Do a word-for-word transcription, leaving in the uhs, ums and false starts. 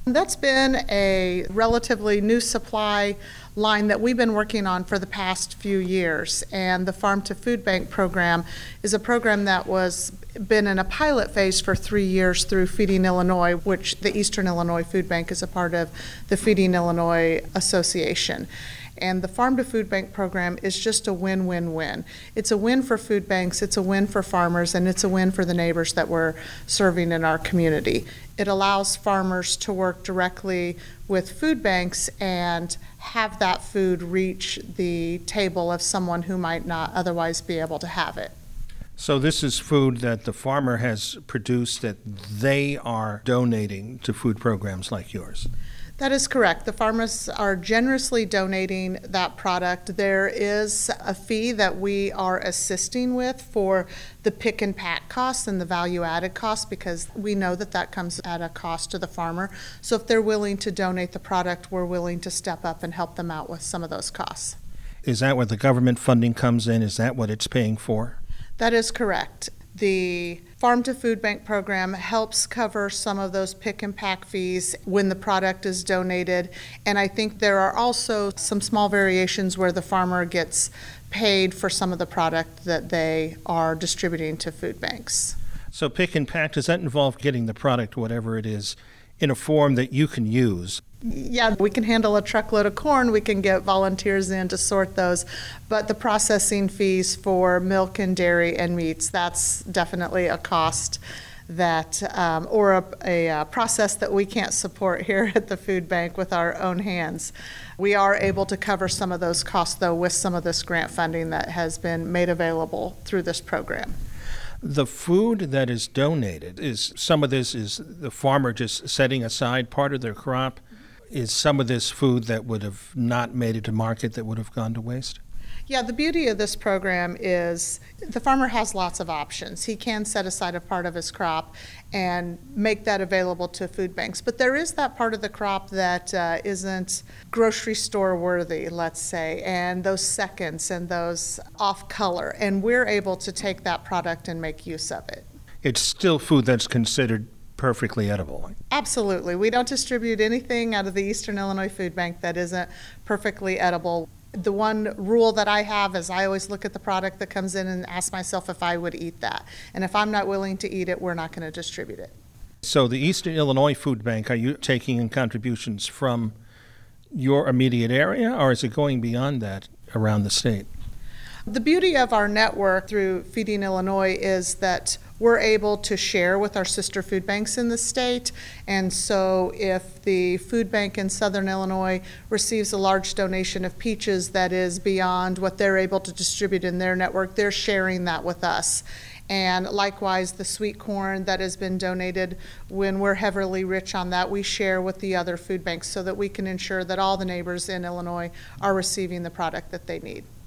That's been a relatively new supply line that we've been working on for the past few years. And the Farm to Food Bank program is a program that was been in a pilot phase for three years through Feeding Illinois, which the Eastern Illinois Food Bank is a part of the Feeding Illinois Association. And the Farm to Food Bank program is just a win-win-win. It's a win for food banks, it's a win for farmers, and it's a win for the neighbors that we're serving in our community. It allows farmers to work directly with food banks and have that food reach the table of someone who might not otherwise be able to have it. So this is food that the farmer has produced that they are donating to food programs like yours? That is correct. The farmers are generously donating that product. There is a fee that we are assisting with for the pick and pack costs and the value added costs, because we know that that comes at a cost to the farmer. So if they're willing to donate the product, we're willing to step up and help them out with some of those costs. Is that where the government funding comes in? Is that what it's paying for? That is correct. The Farm to Food Bank program helps cover some of those pick and pack fees when the product is donated. And I think there are also some small variations where the farmer gets paid for some of the product that they are distributing to food banks. So pick and pack, does that involve getting the product, whatever it is, in a form that you can use? Yeah, we can handle a truckload of corn. We can get volunteers in to sort those. But the processing fees for milk and dairy and meats, that's definitely a cost that, um, or a, a, a process that we can't support here at the food bank with our own hands. We are able to cover some of those costs, though, with some of this grant funding that has been made available through this program. The food that is donated, is some of this is the farmer just setting aside part of their crop? Is some of this food that would have not made it to market that would have gone to waste? Yeah, the beauty of this program is the farmer has lots of options. He can set aside a part of his crop and make that available to food banks. But there is that part of the crop that uh, isn't grocery store worthy, let's say, and those seconds and those off color. And we're able to take that product and make use of it. It's still food that's considered perfectly edible. Absolutely. We don't distribute anything out of the Eastern Illinois Food Bank that isn't perfectly edible. The one rule that I have is I always look at the product that comes in and ask myself if I would eat that. And if I'm not willing to eat it, we're not going to distribute it. So the Eastern Illinois Food Bank, are you taking in contributions from your immediate area, or is it going beyond that around the state? The beauty of our network through Feeding Illinois is that we're able to share with our sister food banks in the state. And so if the food bank in Southern Illinois receives a large donation of peaches that is beyond what they're able to distribute in their network, they're sharing that with us. And likewise, the sweet corn that has been donated, when we're heavily rich on that, we share with the other food banks so that we can ensure that all the neighbors in Illinois are receiving the product that they need.